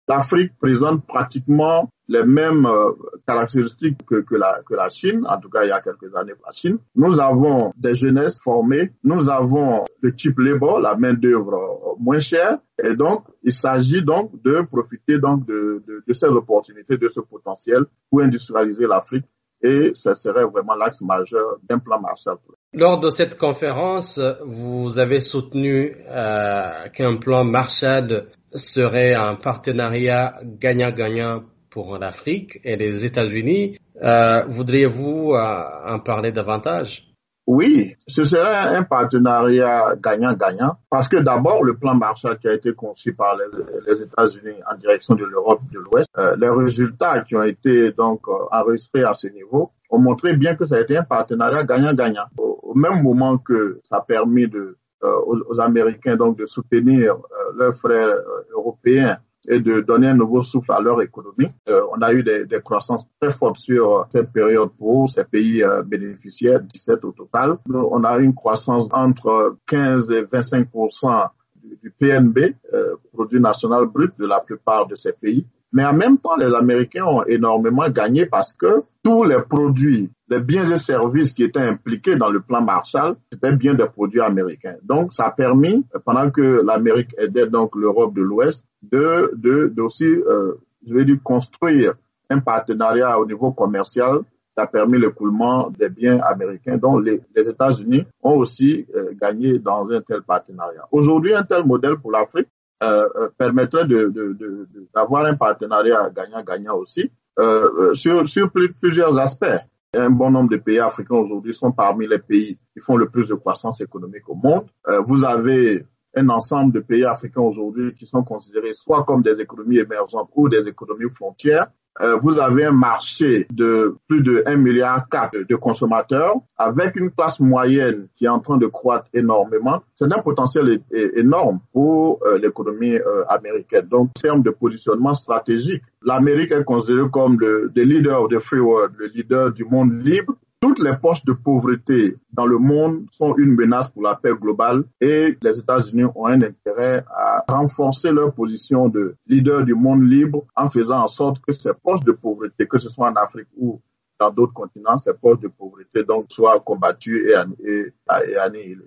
l'Afrique présente pratiquement les mêmes caractéristiques que la Chine, en tout cas il y a quelques années pour la Chine. Nous avons des jeunesses formées, nous avons le cheap labor, la main-d'œuvre moins chère, et donc il s'agit donc de profiter donc de ces opportunités, de ce potentiel pour industrialiser l'Afrique, et ce serait vraiment l'axe majeur d'un plan Marshall. Lors de cette conférence, vous avez soutenu qu'un plan Marshall serait un partenariat gagnant-gagnant pour l'Afrique et les États-Unis. Voudriez-vous en parler davantage? Oui, ce serait un partenariat gagnant-gagnant parce que d'abord, le plan Marshall qui a été conçu par les États-Unis en direction de l'Europe de l'Ouest, les résultats qui ont été donc enregistrés à ce niveau ont montré bien que ça a été un partenariat gagnant-gagnant. Au même moment que ça a permis aux Américains donc de soutenir leurs frères européens et de donner un nouveau souffle à leur économie. On a eu des croissances très fortes sur cette période pour ces pays bénéficiaires, 17 au total. On a eu une croissance entre 15 et 25% du PNB, produit national brut, de la plupart de ces pays. Mais en même temps, les Américains ont énormément gagné parce que tous les produits, les biens et services qui étaient impliqués dans le plan Marshall, c'était bien des produits américains. Donc, ça a permis, pendant que l'Amérique aidait donc l'Europe de l'Ouest, d'aussi, construire un partenariat au niveau commercial. Ça a permis l'écoulement des biens américains. Donc, les États-Unis ont aussi gagné dans un tel partenariat. Aujourd'hui, un tel modèle pour l'Afrique permettrait d'avoir un partenariat gagnant-gagnant aussi sur plusieurs aspects. Un bon nombre de pays africains aujourd'hui sont parmi les pays qui font le plus de croissance économique au monde. Vous avez un ensemble de pays africains aujourd'hui qui sont considérés soit comme des économies émergentes ou des économies frontières. Vous avez un marché de plus de 1,4 milliard de consommateurs avec une classe moyenne qui est en train de croître énormément. C'est un potentiel énorme pour l'économie américaine. Donc, en termes de positionnement stratégique, l'Amérique est considérée comme le leader of the free world, le leader du monde libre. Toutes les poches de pauvreté dans le monde sont une menace pour la paix globale et les États-Unis ont un intérêt à renforcer leur position de leader du monde libre en faisant en sorte que ces poches de pauvreté, que ce soit en Afrique ou dans d'autres continents, ces poches de pauvreté donc soient combattues et annihilées.